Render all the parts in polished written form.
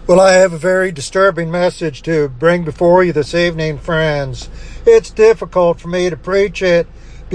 Well, I have a very disturbing message to bring before you this evening, friends. It's difficult for me to preach it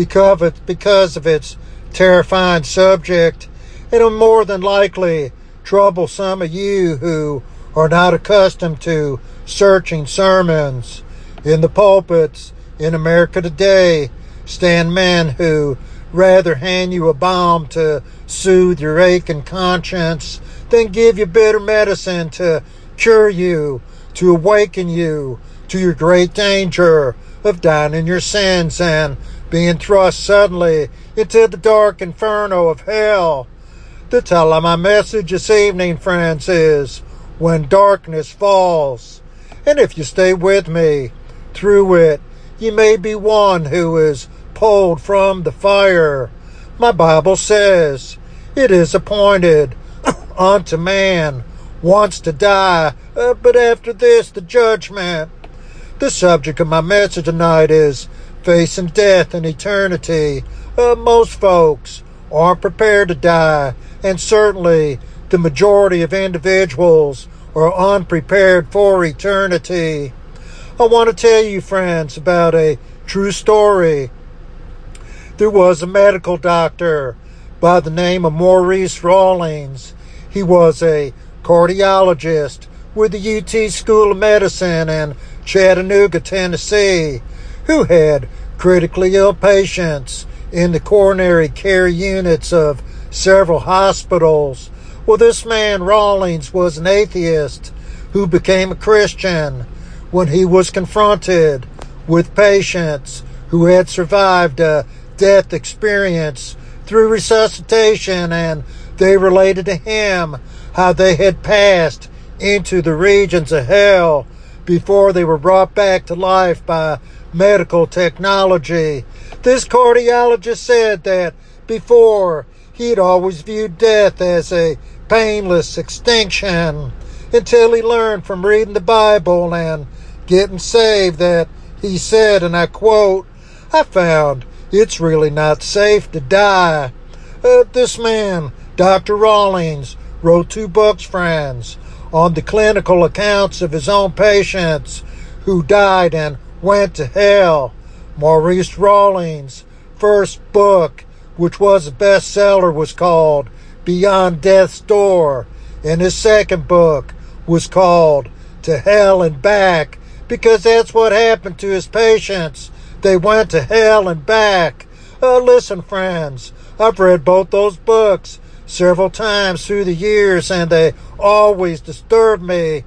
because of its terrifying subject. It'll more than likely trouble some of you who are not accustomed to searching sermons. In the pulpits in America today stand men who rather hand you a balm to soothe your aching conscience than give you bitter medicine to cure you, to awaken you to your great danger of dying in your sins and being thrust suddenly into the dark inferno of hell. The title of my message this evening, friends, is When Darkness Falls. And if you stay with me through it, you may be one who is pulled from the fire. My Bible says, "It is appointed unto man once to die, but after this the judgment." The subject of my message tonight is facing death and eternity. Most folks aren't prepared to die, and certainly the majority of individuals are unprepared for eternity. I want to tell you, friends, about a true story. There was a medical doctor by the name of Maurice Rawlings. He was a cardiologist with the UT School of Medicine in Chattanooga, Tennessee, who had critically ill patients in the coronary care units of several hospitals. Well, this man Rawlings was an atheist who became a Christian when he was confronted with patients who had survived a death experience through resuscitation, and they related to him how they had passed into the regions of hell before they were brought back to life by medical technology. This cardiologist said that before he'd always viewed death as a painless extinction until he learned from reading the Bible and getting saved that he said, and I quote, "I found it's really not safe to die." This man, Dr. Rawlings, wrote 2 books, friends, on the clinical accounts of his own patients who died and went to hell. Maurice Rawlings' first book, which was a bestseller, was called Beyond Death's Door, and his second book was called To Hell and Back, because that's what happened to his patients. They went to hell and back. Listen, friends, I've read both those books several times through the years, and they always disturb me.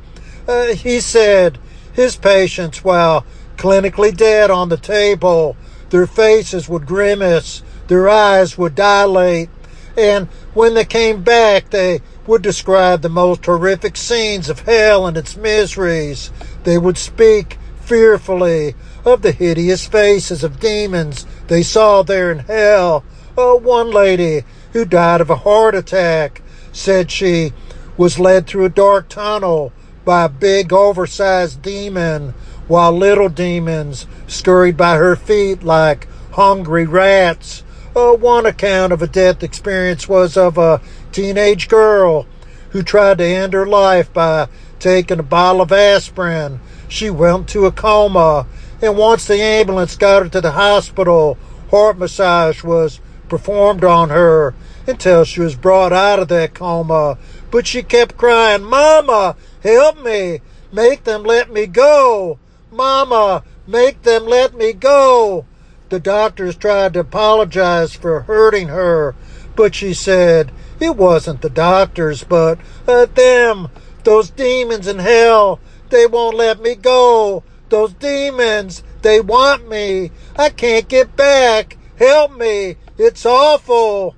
He said his patients, while clinically dead on the table, their faces would grimace, their eyes would dilate, and when they came back, they would describe the most horrific scenes of hell and its miseries. They would speak fearfully of the hideous faces of demons they saw there in hell. One lady who died of a heart attack said she was led through a dark tunnel by a big oversized demon, while little demons scurried by her feet like hungry rats. One account of a death experience was of a teenage girl who tried to end her life by taking a bottle of aspirin. She went into a coma, and once the ambulance got her to the hospital, heart massage was performed on her until she was brought out of that coma. But she kept crying, "Mama, help me. Make them let me go. Mama, make them let me go." The doctors tried to apologize for hurting her, but she said it wasn't the doctors, but them, those demons in hell. They won't let me go. Those demons, they want me. I can't get back. Help me. It's awful.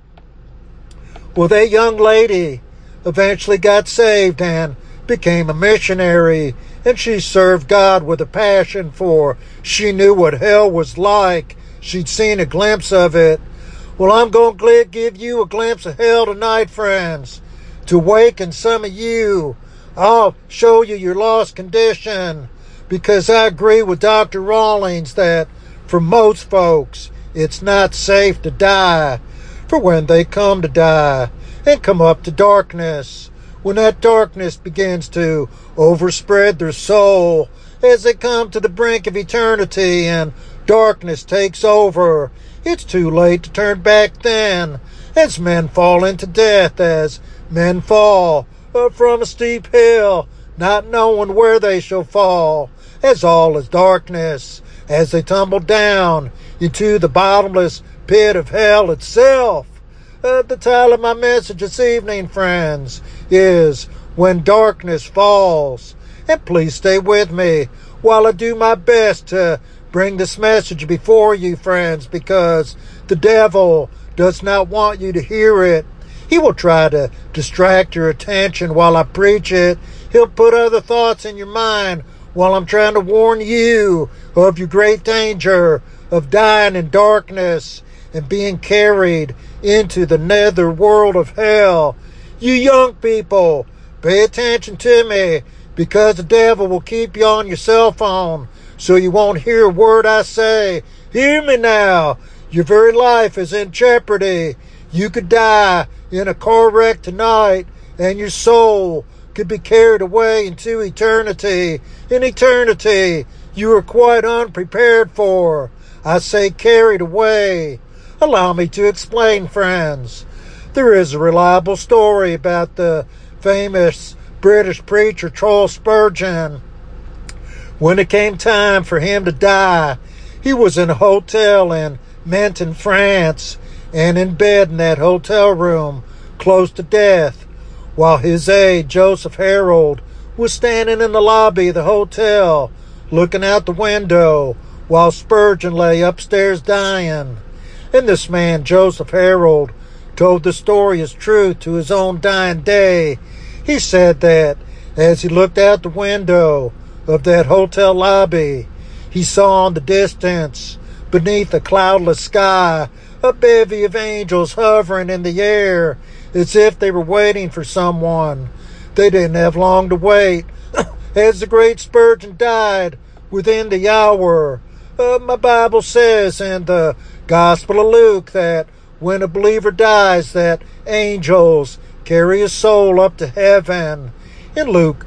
Well, that young lady eventually got saved and became a missionary, and she served God with a passion, for she knew what hell was like. She'd seen a glimpse of it. Well, I'm going to give you a glimpse of hell tonight, friends, to awaken some of you. I'll show you your lost condition, because I agree with Dr. Rawlings that for most folks, it's not safe to die. For when they come to die and come up to darkness, when that darkness begins to overspread their soul, as they come to the brink of eternity and darkness takes over. It's too late to turn back then, as men fall into death, as men fall up from a steep hill, not knowing where they shall fall, as all is darkness, as they tumble down into the bottomless pit of hell itself. The title of my message this evening, friends, is When Darkness Falls. And please stay with me while I do my best to bring this message before you, friends, because the devil does not want you to hear it. He will try to distract your attention while I preach it. He'll put other thoughts in your mind while I'm trying to warn you of your great danger of dying in darkness and being carried into the nether world of hell. You young people, pay attention to me, because the devil will keep you on your cell phone so you won't hear a word I say. Hear me now. Your very life is in jeopardy. You could die in a car wreck tonight, and your soul could be carried away into eternity. In eternity, you are quite unprepared for. I say carried away. Allow me to explain, friends. There is a reliable story about the famous British preacher Charles Spurgeon. When it came time for him to die, he was in a hotel in Menton, France, and in bed in that hotel room, close to death, while his aide, Joseph Harold, was standing in the lobby of the hotel, looking out the window, while Spurgeon lay upstairs dying. And this man, Joseph Harold, told the story as truth to his own dying day. He said that as he looked out the window of that hotel lobby, he saw in the distance, beneath a cloudless sky, a bevy of angels hovering in the air as if they were waiting for someone. They didn't have long to wait, as the great Spurgeon died within the hour. My Bible says in the Gospel of Luke that when a believer dies, that angels carry his soul up to heaven. In Luke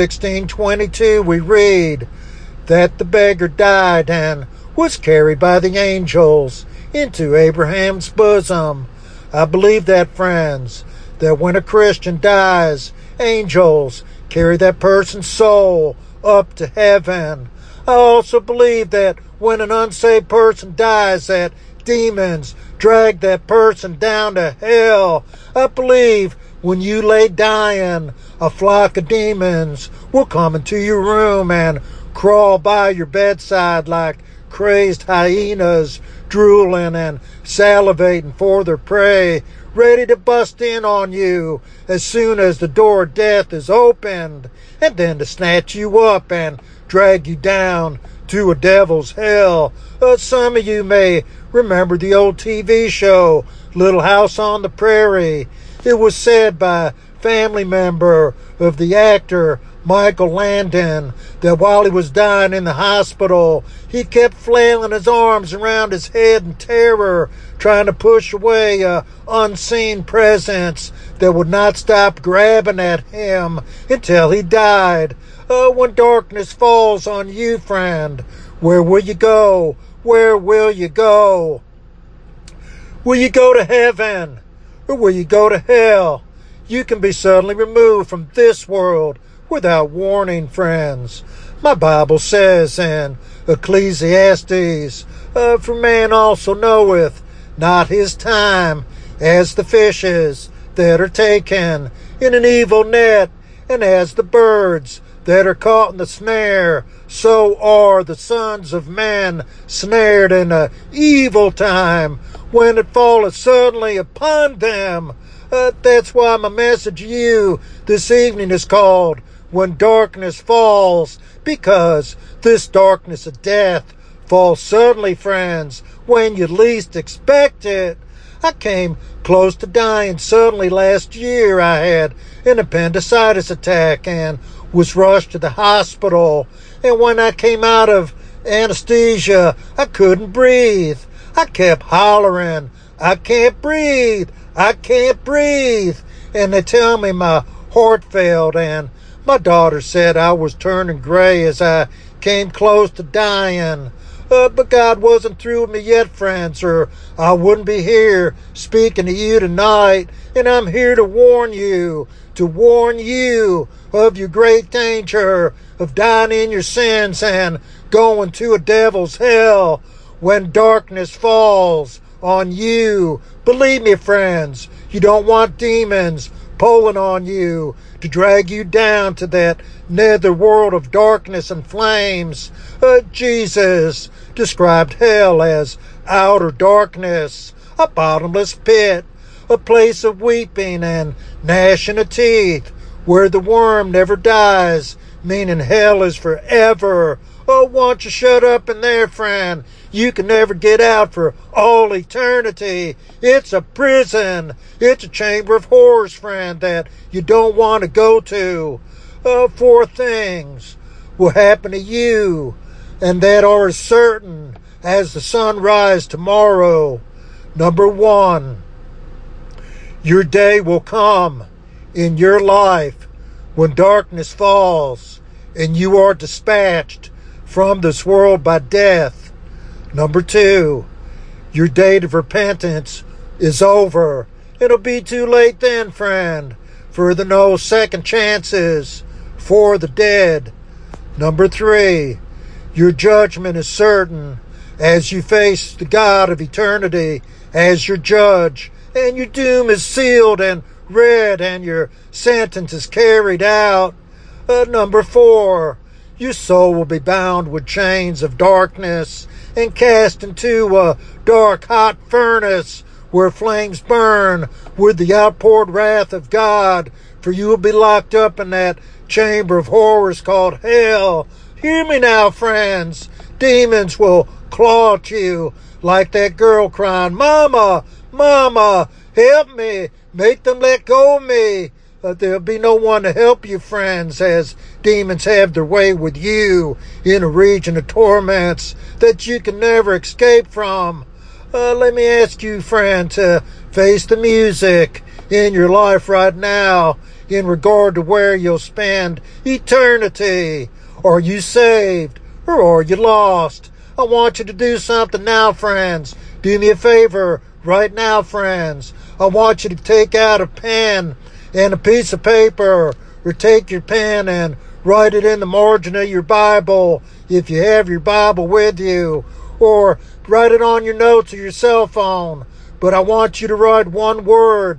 16:22 we read that the beggar died and was carried by the angels into Abraham's bosom. I believe that, friends, that when a Christian dies, angels carry that person's soul up to heaven. I also believe that when an unsaved person dies, that demons drag that person down to hell. I believe when you lay dying, a flock of demons will come into your room and crawl by your bedside like crazed hyenas, drooling and salivating for their prey, ready to bust in on you as soon as the door of death is opened, and then to snatch you up and drag you down to a devil's hell. Some of you may remember the old TV show, Little House on the Prairie. It was said by a family member of the actor Michael Landon that while he was dying in the hospital, he kept flailing his arms around his head in terror, trying to push away a unseen presence that would not stop grabbing at him until he died. When darkness falls on you, friend, where will you go? Where will you go? Will you go to heaven? Or will you go to hell? You can be suddenly removed from this world without warning, friends. My Bible says in Ecclesiastes, for man also knoweth not his time, as the fishes that are taken in an evil net, and as the birds that are caught in the snare, so are the sons of men snared in an evil time, when it falleth suddenly upon them. That's why my message to you this evening is called When Darkness Falls, because this darkness of death falls suddenly, friends, when you least expect it. I came close to dying suddenly last year. I had an appendicitis attack and was rushed to the hospital. And when I came out of anesthesia, I couldn't breathe. I kept hollering, I can't breathe, I can't breathe. And they tell me my heart failed, and my daughter said I was turning gray as I came close to dying. But God wasn't through with me yet, friends, or I wouldn't be here speaking to you tonight. And I'm here to warn you of your great danger of dying in your sins and going to a devil's hell when darkness falls on you. Believe me, friends, you don't want demons pulling on you to drag you down to that nether world of darkness and flames. Jesus described hell as outer darkness, a bottomless pit, a place of weeping and gnashing of teeth, where the worm never dies, meaning hell is forever. Oh, won't you shut up in there, friend? You can never get out for all eternity. It's a prison. It's a chamber of horrors, friend, that you don't want to go to. 4 things will happen to you, and that are as certain as the sunrise tomorrow. Number 1, your day will come in your life when darkness falls and you are dispatched from this world by death. Number 2, your date of repentance is over. It'll be too late then, friend, for the no second chances for the dead. Number 3, your judgment is certain as you face the God of eternity as your judge, and your doom is sealed and read, and your sentence is carried out. Number 4, your soul will be bound with chains of darkness and cast into a dark, hot furnace where flames burn with the outpoured wrath of God, for you will be locked up in that chamber of horrors called hell. Hear me now, friends. Demons will claw at you like that girl crying, "Mama, Mama, help me." Make them let go of me. There'll be no one to help you, friends, as demons have their way with you in a region of torments that you can never escape from. Let me ask you, friend, to face the music in your life right now in regard to where you'll spend eternity. Are you saved or are you lost? I want you to do something now, friends. Do me a favor right now, friends. I want you to take out a pen and a piece of paper, or take your pen and write it in the margin of your Bible if you have your Bible with you, or write it on your notes or your cell phone. But I want you to write one word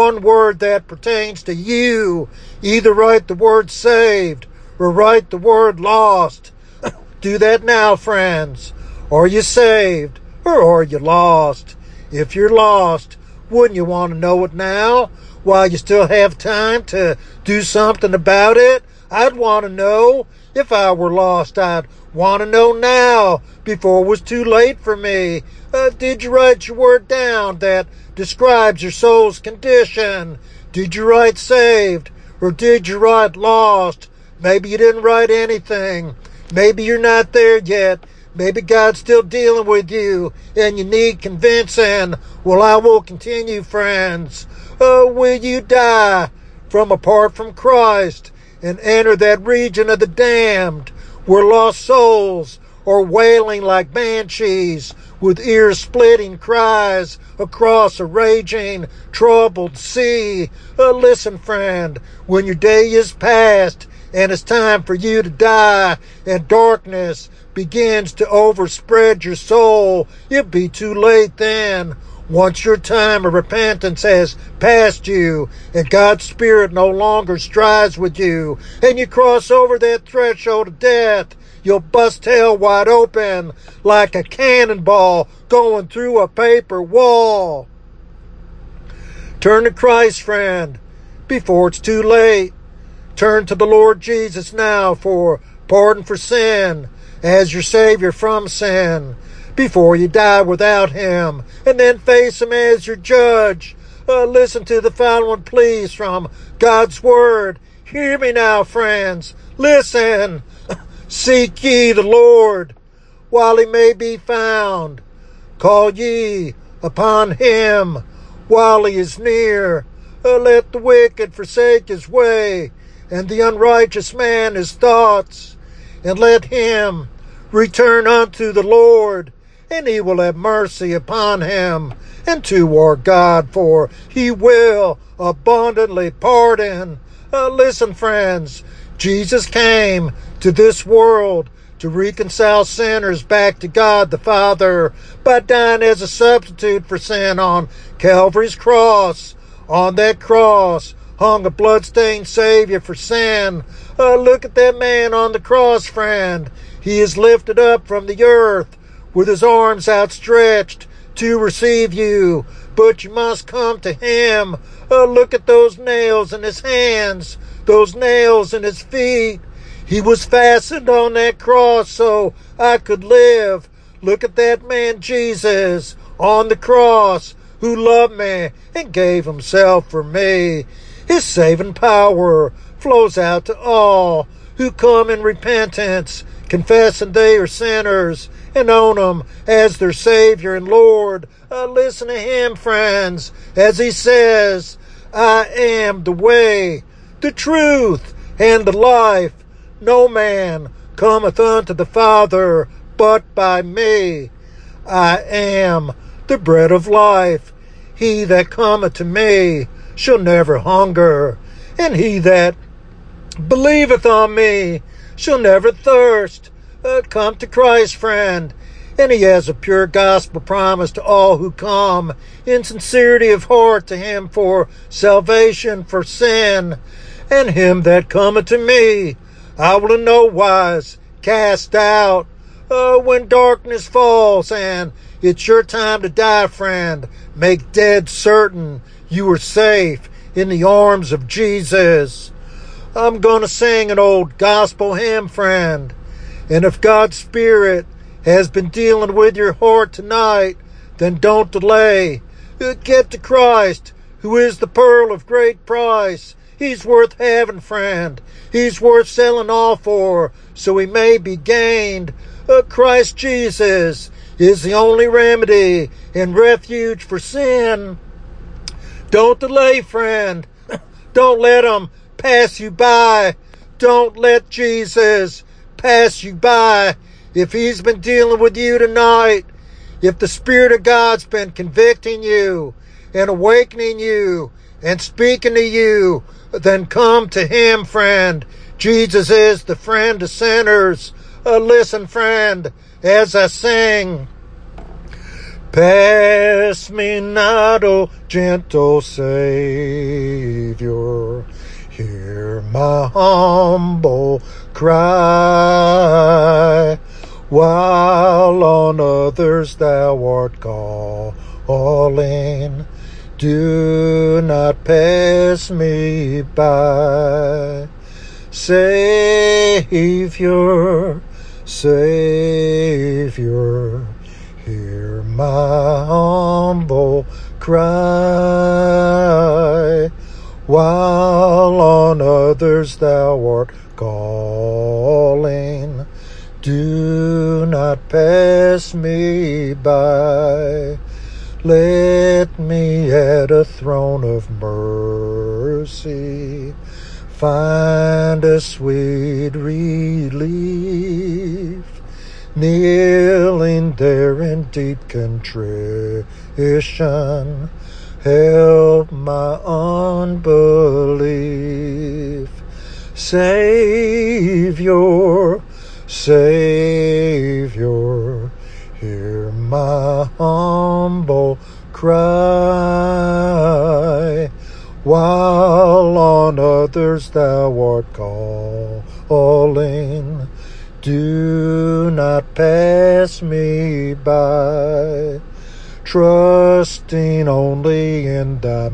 that pertains to you. Either write the word saved or write the word lost. Do that now, friends. Are you saved or are you lost? If you're lost, wouldn't you want to know it now while you still have time to do something about it? I'd want to know. If I were lost, I'd want to know now before it was too late for me. Did you write your word down that describes your soul's condition? Did you write saved or did you write lost? Maybe you didn't write anything. Maybe you're not there yet. Maybe God's still dealing with you and you need convincing. Well, I will continue, friends. Will you die from apart from Christ and enter that region of the damned where lost souls are wailing like banshees with ear-splitting cries across a raging, troubled sea? Listen, friend, when your day is past and it's time for you to die and darkness begins to overspread your soul, it'll be too late then. Once your time of repentance has passed you and God's Spirit no longer strives with you and you cross over that threshold of death, you'll bust hell wide open like a cannonball going through a paper wall. Turn to Christ, friend, before it's too late. Turn to the Lord Jesus now for pardon for sin as your Savior from sin before you die without Him, and then face Him as your judge. Listen to the following pleas from God's Word. Hear me now, friends. Listen. Seek ye the Lord while He may be found. Call ye upon Him while He is near. Let the wicked forsake his way, and the unrighteous man his thoughts. And let him return unto the Lord, and he will have mercy upon him, and to our God, for he will abundantly pardon. Listen, friends, Jesus came to this world to reconcile sinners back to God the Father by dying as a substitute for sin on Calvary's cross. On that cross hung a bloodstained Savior for sin. Look at that man on the cross, friend. He is lifted up from the earth with his arms outstretched to receive you, but you must come to him. Look at those nails in his hands, those nails in his feet. He was fastened on that cross so I could live. Look at that man Jesus on the cross who loved me and gave himself for me. His saving power flows out to all who come in repentance, confessing they are sinners and own him as their Savior and Lord. Listen to him, friends, as he says, I am the way, the truth, and the life. No man cometh unto the Father but by me. I am the bread of life. He that cometh to me shall never hunger, and he that believeth on me shall never thirst. Come to Christ, friend, and he has a pure gospel promise to all who come in sincerity of heart to him for salvation for sin. And him that cometh to me I will in no wise cast out. When darkness falls and it's your time to die, friend, make dead certain you are safe in the arms of Jesus. I'm going to sing an old gospel hymn, friend. And if God's Spirit has been dealing with your heart tonight, then don't delay. Get to Christ, who is the pearl of great price. He's worth having, friend. He's worth selling all for, so he may be gained. Christ Jesus is the only remedy and refuge for sin. Don't delay, friend. Don't let him pass you by. Don't let Jesus pass you by. If he's been dealing with you tonight, if the Spirit of God's been convicting you and awakening you and speaking to you, then come to him, friend. Jesus is the friend of sinners. Listen, friend, as I sing. Pass me not, O gentle Savior. Hear my humble cry. While on others thou art calling, do not pass me by. Savior, Savior, hear my humble cry. While on others thou art calling, do not pass me by. Let me at a throne of mercy find a sweet relief, kneeling there in deep contrition, help my unbelief. Savior, Savior, hear my humble cry. While on others thou art calling, do not pass me by. Trusting only in thy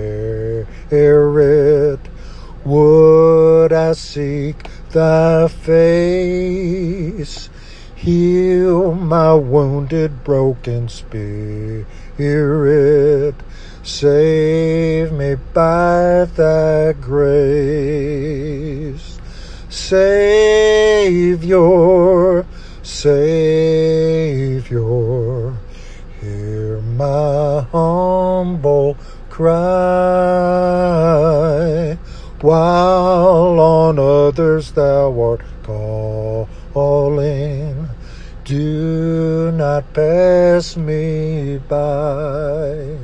merit, would I seek thy face. Heal my wounded, broken spirit. Save me by thy grace. Savior, Savior, hear my humble cry. on others thou art calling. Do not pass me by.